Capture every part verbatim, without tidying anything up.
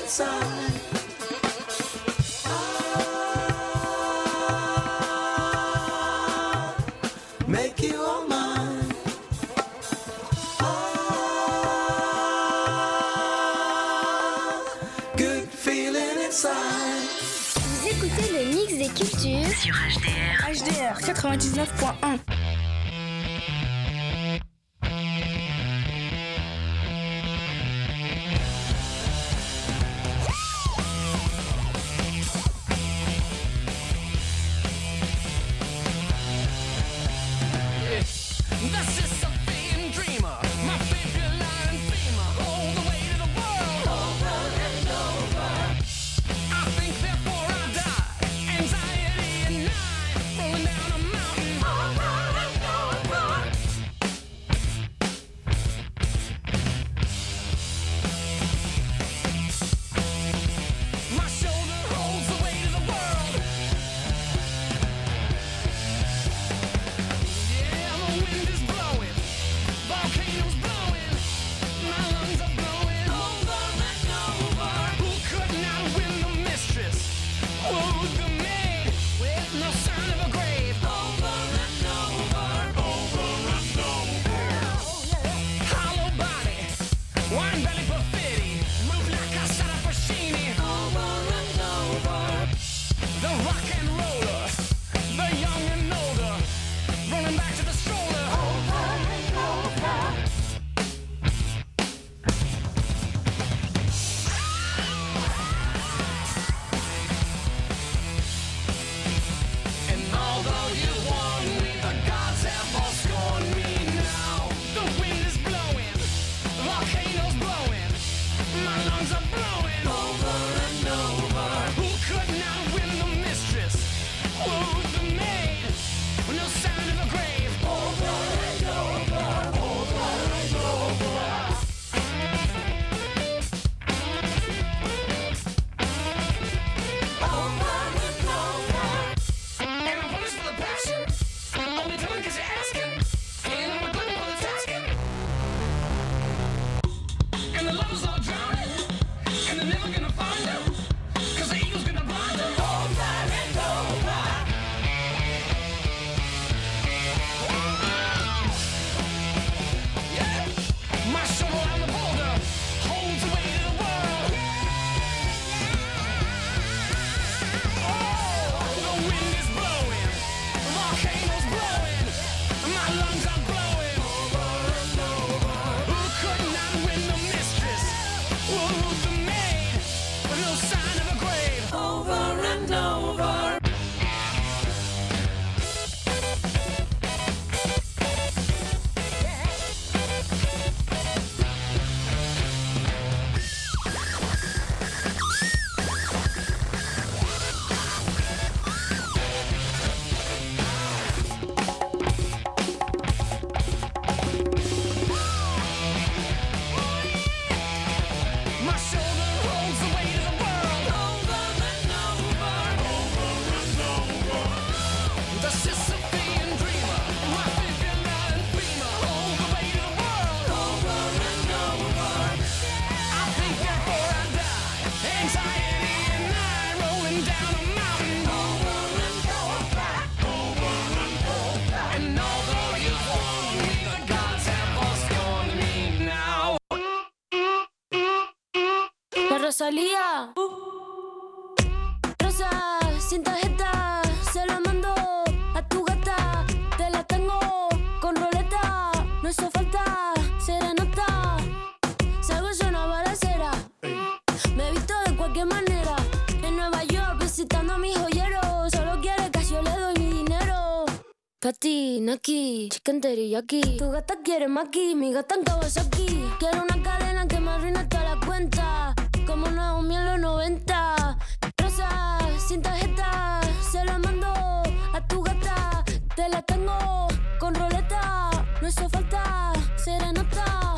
inside. Ah, make you all mine. Ah, good feeling inside. Vous écoutez le mix des cultures sur H D R. H D R quatre-vingt-dix-neuf point un. Rosalía. Rosa, sin tarjeta, se la mando a tu gata. Te la tengo con roleta, no hizo falta serenata. Salgo yo una balacera, me visto de cualquier manera. En Nueva York visitando a mis joyeros, solo quiere que yo le doy mi dinero. Pati, Naki, chicken teriyaki. Tu gata quiere maki, mi gata en Kawasaki. Quiero una cadena que me arruine toda la cuenta, como Naomi en los noventa. Rosa, sin tarjeta, se la mando a tu gata. Te la tengo con roleta, no hizo falta serenata.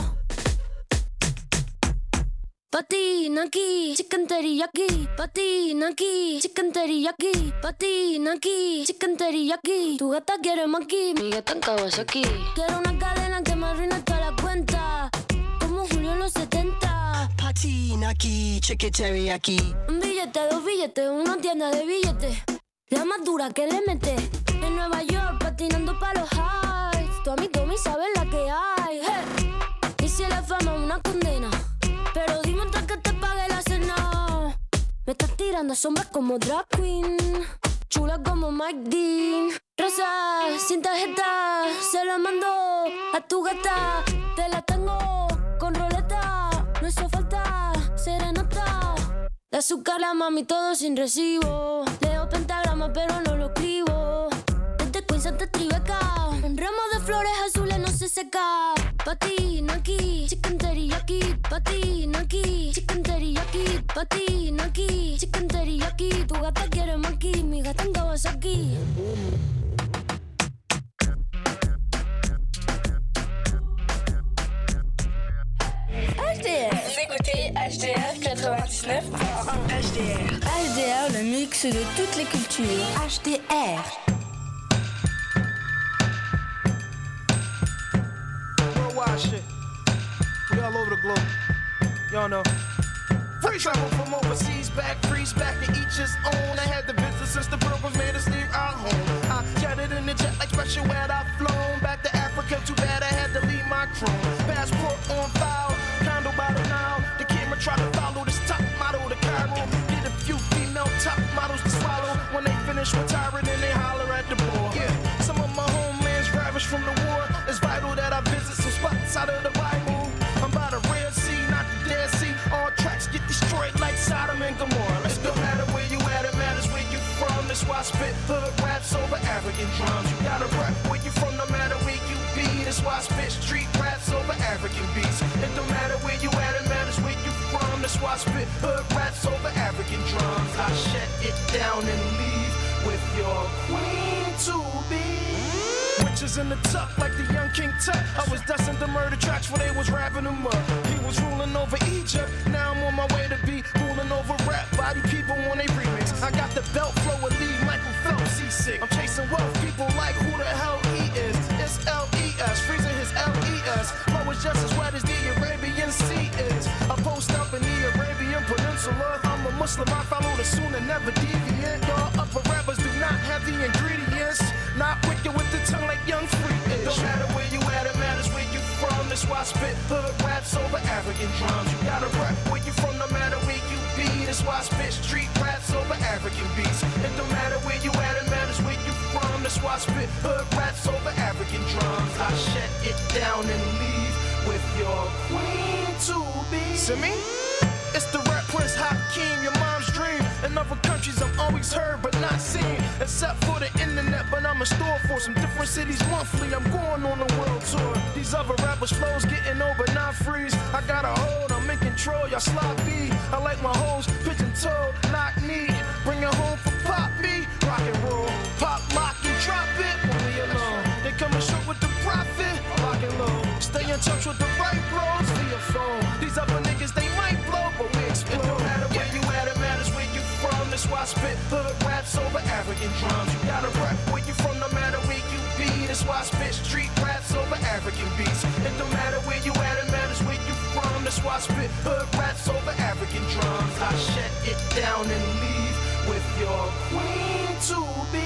Pati, Naki, chicken teriyaki. Pati, Naki, chicken teriyaki. Pati, Naki, chicken teriyaki. Tu gata quiere maki, mi gata en Kawasaki. Quiero una cadena que me arruine toda la cuenta, como Julio en los setenta. latina aquí, chicken teriyaki. Un billete, dos billetes, una tienda de billetes. La más dura que le mete. En Nueva York patinando pa' los highs. Tu amigo Tommy sabe la que hay. Hey. Y si la fama es una condena, pero dime antes que te pague la cena. Me estás tirando sombras como drag queen, chula como Mike Dean. Rosa, sin tarjeta, se la mando a tu gata. Te la tengo con roleta, no hizo falta serenata. De azúcar la mami, todo sin recibo. Leo pentagrama pero no lo escribo. Desde Queens hasta Tribeca, un ramo de flores azules no se seca. Patina aquí, chicken teriyaki. Patina aquí, chicken teriyaki. Patina aquí, chicken teriyaki. Tu gata quiere maki, mi gata en Kawasaki. H D R. Vous écoutez H D R quatre-vingt-dix-neuf point un. H D R. H D R, le mix de toutes les cultures. H D R. Worldwide shit. We all over the globe. Y'all know. Free travel from overseas, back, freeze back to each his own. I had the visit since the pilgrims made us leave our home. I jetted in the jet like special where I flown back to Africa. Too bad I had to leave my chrome. Passport on file, condo by the Nile. The camera tried to follow this top model to Cairo. Get a few female top models to swallow. When they finish retiring, then they holler at the board. Yeah, some of my homelands ravished from the war. It's vital that I visit some spots out of the Bible. I'm by the Red Sea, not the Dead Sea. All tracks get destroyed like Sodom and Gomorrah. It don't matter where you at, it matters where you from. That's why I spit hood raps over African drums. You gotta rap where you from, no matter where you be. That's why I spit street raps over African beats. It don't matter where you at, it matters where you from. That's why I spit hood raps over African drums. I shut it down and leave with your queen to be. Witches in the tuck like the young King Tut. I was dusting the murder tracks where they was rapping them up. He was ruling over Egypt. Now I'm on my way to be ruling over rap body people when they remix. I got the belt flow with leave Michael Phelps seasick. I'm chasing wealth, people like who the hell he is. It's L E S, freezing his L E S. Flow is just as wet as the Arabian Sea is. I post up in the Arabian Peninsula. I'm a Muslim, I follow the Sunnah, never deviant. Y'all upper rappers do not have the ingredients. Not wicked with the tongue like Young Free is. Don't matter where you at, it matters where you from. That's why I spit hood raps over African drums. You gotta rap where you from, no matter where you be. That's why I spit street raps over African beats. It don't matter where you at, it matters where you from. That's why I spit hood raps over African drums. I shut it down and leave with your queen to be. See me? It's the rap Prince Hakeem, your mom's dream. In other countries I'm always heard but not seen, except for the internet, but I'm in store for some different cities monthly. I'm going on a world tour. These other rappers' flows getting over, not freeze. I got a hold, I'm in control, y'all sloppy. I like my hoes, pigeon toe, knock knee. Bring it home for pop me, rock and roll. Pop, lock and drop it when we alone. They coming short with the profit, lock and low. Stay in touch with the right bros via phone. These other niggas, they might blow, but we explode. It don't matter where you at, it matters where you from. That's why I spit hood raps over African drums. You gotta rap where you from, no matter where you be. That's why I spit street raps over African beats. It don't matter where you at, it matters where you from. That's why I spit hood raps over African drums. I shut it down and leave with your queen to be.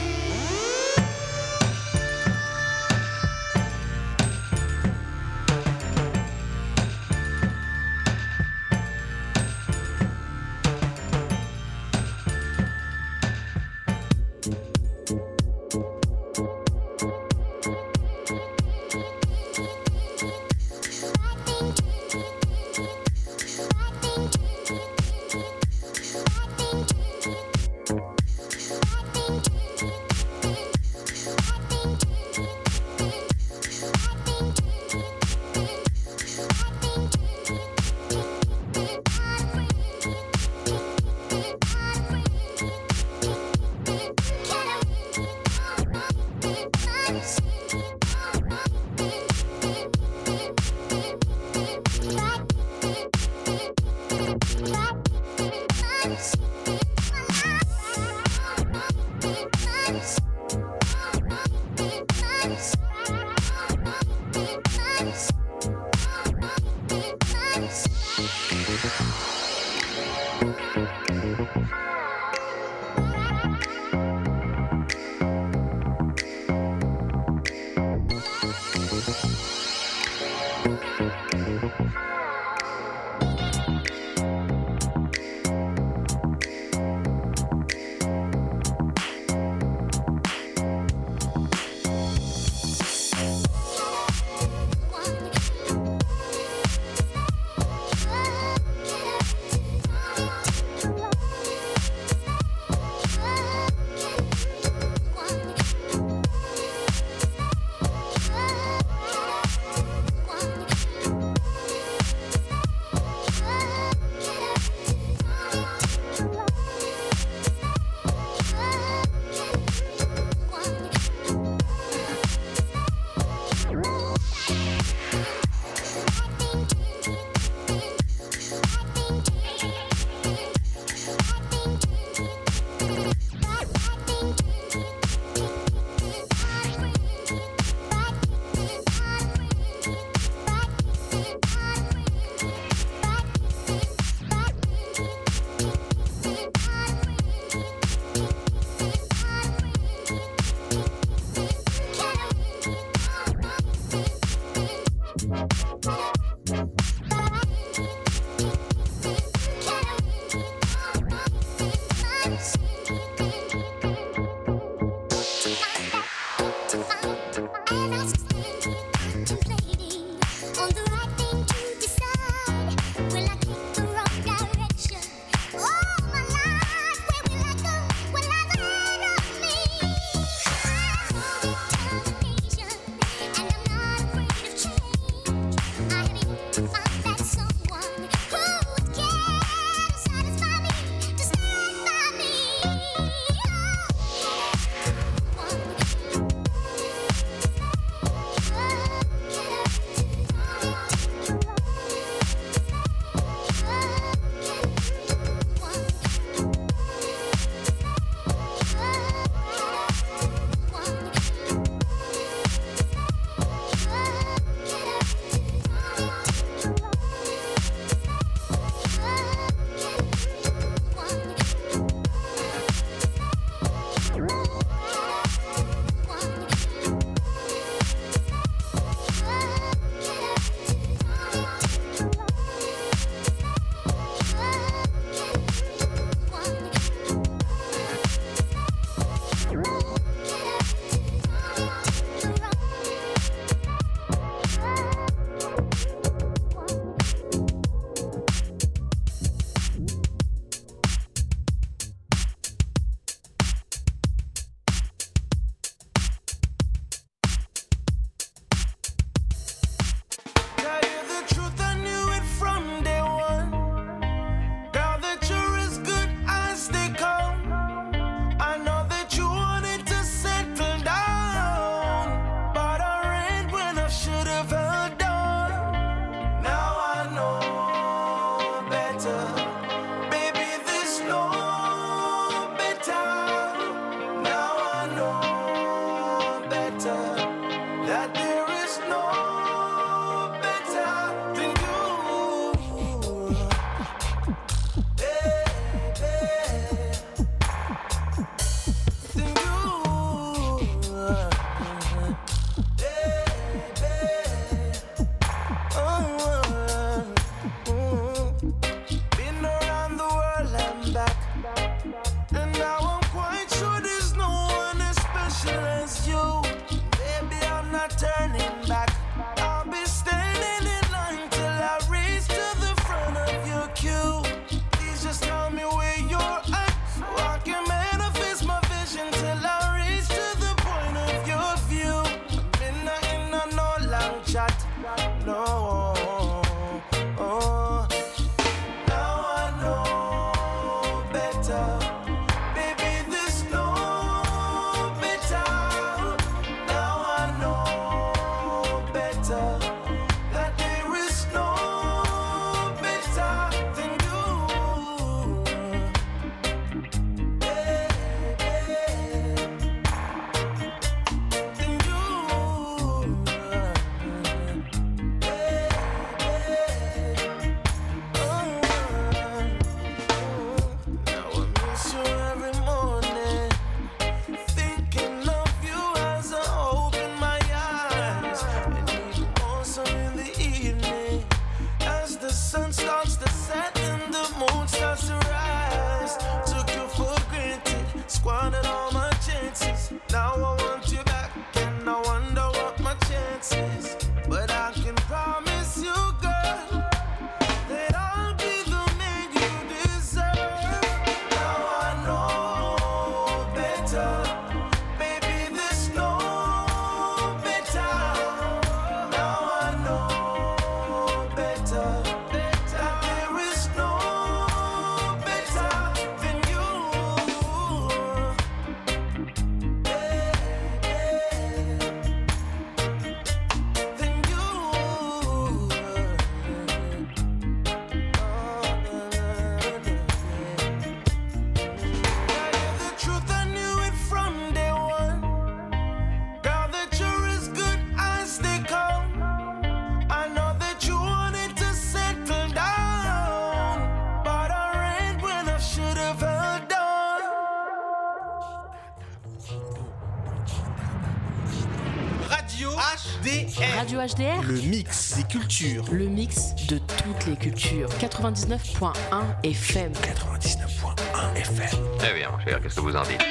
D R. Radio H D R. Le mix des cultures. Le mix de toutes les cultures. quatre-vingt-dix-neuf point un F M. quatre-vingt-dix-neuf point un F M. Eh bien, mon cher, qu'est-ce que vous en dites?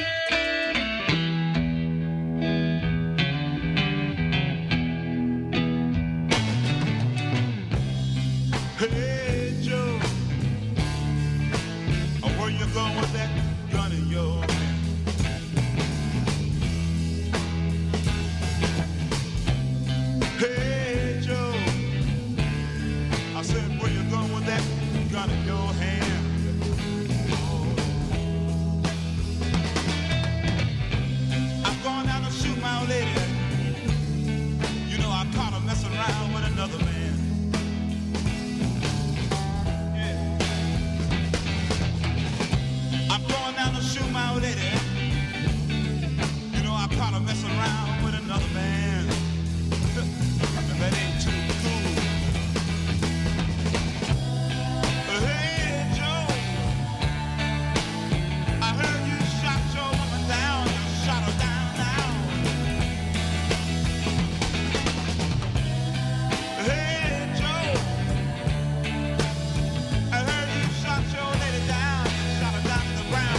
Hey Joe, where you going with that gun in your hand? Hey Joe, I said where you going with that gun in your hand? Oh. I'm going down to shoot my old lady. You know I caught her messing around with another man. Shoot my old lady. You know I caught her messing around with another man. And that ain't too cool. Hey Joe, I heard you shot your woman down. You shot her down now. Hey Joe, I heard you shot your lady down. You shot her down to the ground.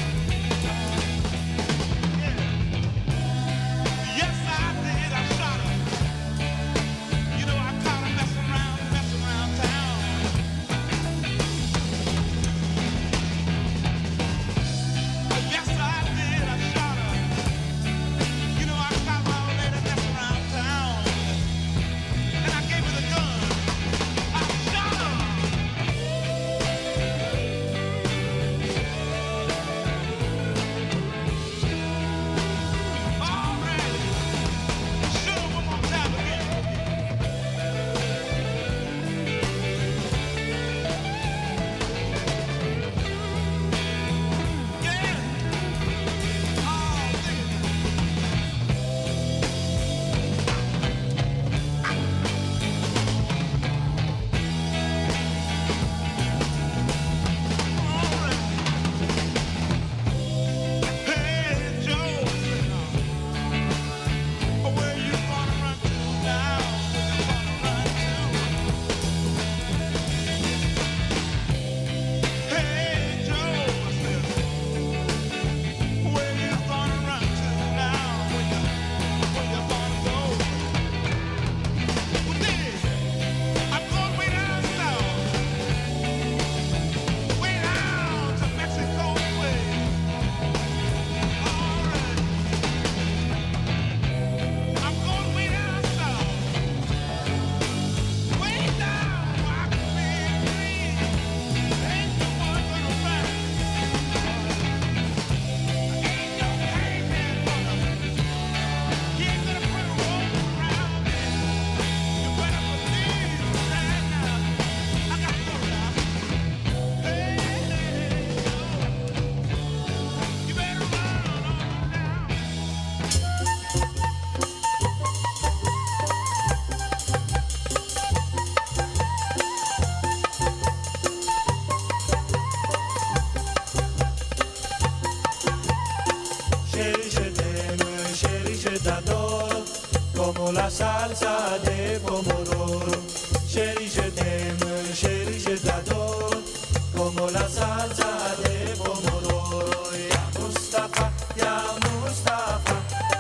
La salsa de pomodoro, chérie je t'aime, chérie je t'adore, como la salsa de pomodoro. Ya Mustafa, ya Mustafa,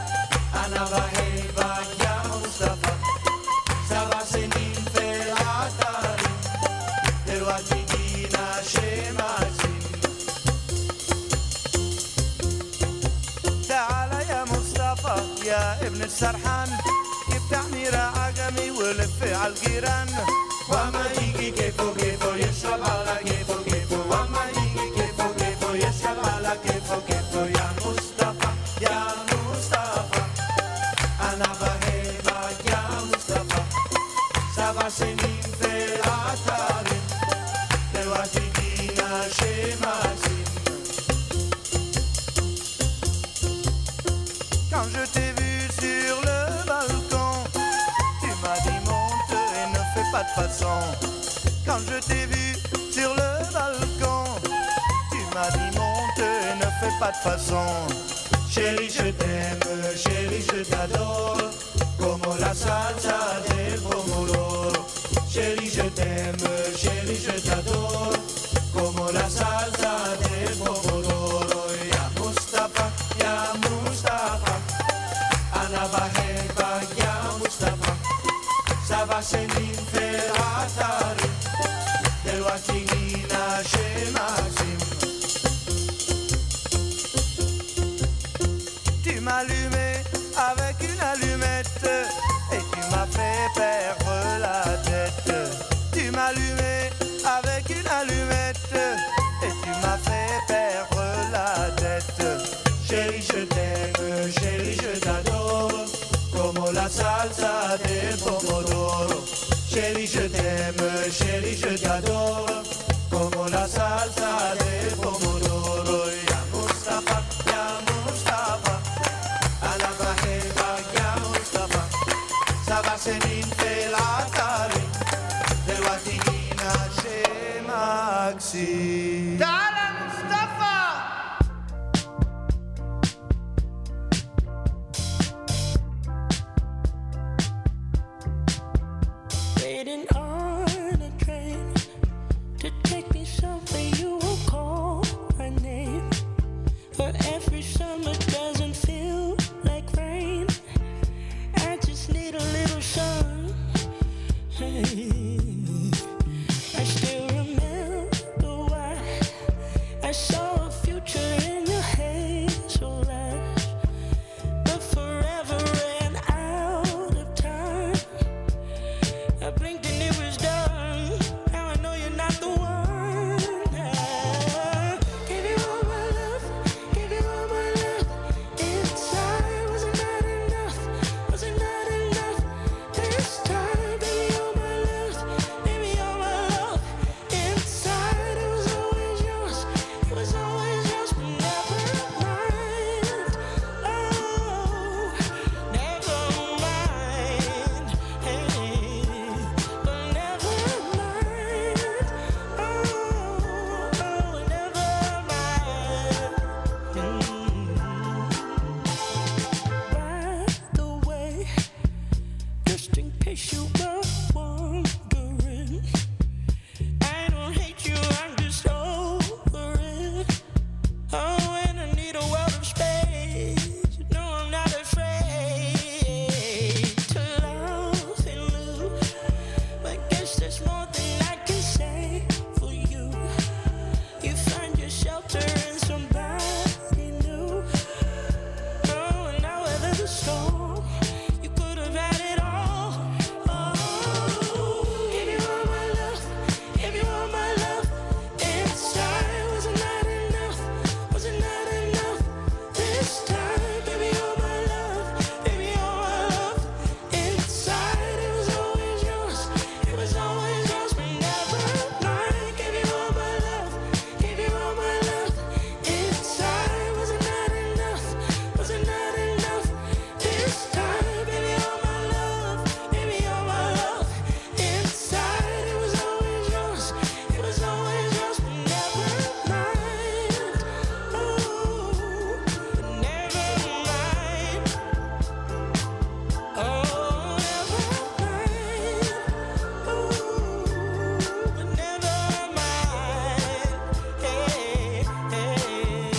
Anavaheva, ya Mustafa, Savasenin felatari, Terwatidina shemasim. تعال يا مصطفى يا ابن السرحان تعني راعقمي ولف عالجيران وما يجي كيفو كيفو يشرب على كيفو كيفو وما يجي كيفو كيفو يشرب على كيفو كيفو يا مصطفى يا مصطفى أنا بحبك يا مصطفى سبع سنين في العطارين دلوقتي جينا شماسين. Quand je t'ai vu sur le balcon, tu m'as dit monte et ne fais pas de façon. Quand je t'ai vu sur le balcon, tu m'as dit monte et ne fais pas de façon. Chérie je t'aime, chérie je t'adore, como la salsa del pomodoro. Chérie, je t'aime, chérie, je t'adore, como la salsa del pomodoro. Ya Mustafa, ya Mustafa, Ana Baheba, ya Mustafa, Saba Senin Ferhatari, del Watigina chez Maxime. Tu m'as allumé avec une allumette et tu m'as fait perdre la tête. Tu m'as allumé avec une allumette et tu m'as fait perdre la tête. Chérie, je t'aime, chérie, je t'adore, como la salsa del pomodoro. Chérie, je t'aime, chérie, je t'adore, como la salsa del pomodoro. Ya Mustafa, ya Mustafa, Ala Baheba, ya Mustafa, Saba Senin Felatari, del Watigina chez Maxi. Dala Mustafa! Waiting on a train to take me somewhere you will call my name. Where every summer doesn't feel like rain. I just need a little sun. Hey. I still remember why I saw a future in your hazel eyes, but forever ran out of time. I blinked and it was done. Now I know you're not the one. I gave you all my love, gave you all my love. Inside, was it not enough? Was it not enough? This time, baby, all my love, baby, all my love. Inside, it was always yours, it was always yours, but never mind. Oh, never mind. Hey. But never mind. Oh, oh, never mind. By the way, just in case you were wondering, I don't hate you, I'm just over it. Oh, and I need a world of space. No, I'm not afraid to love and lose. I guess there's more than I can say for you. You find your shelter in somebody new. Oh, and now weather the storm. You could have had it all. Oh, give you all my love, give you all my love. Inside, was it not enough? Was it not enough? This time, baby, all my love, baby, all my love. Inside, it was always yours, it was always yours, but never mine. Give you all my love, give you all my love. Inside, was it not enough? Was it not enough? This time, baby, all my love, baby, all my love. Inside, it was always yours, it was always yours, but never mine. Oh, but never mind. Oh, never mind. Oh, but never mind. Hey, hey.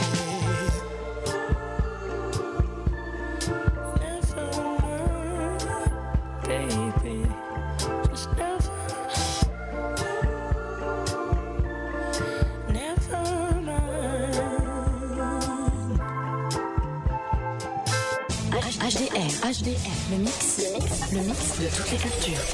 Never mind, baby. Just never, never mind. H D R, H D R, le mix, le mix de toutes les cultures.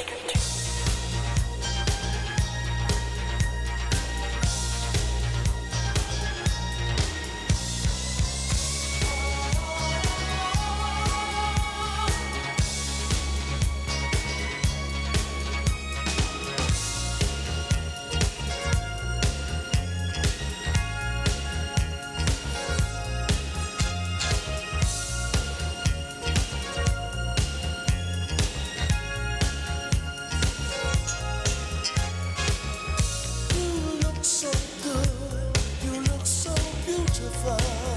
You look so good, you look so beautiful.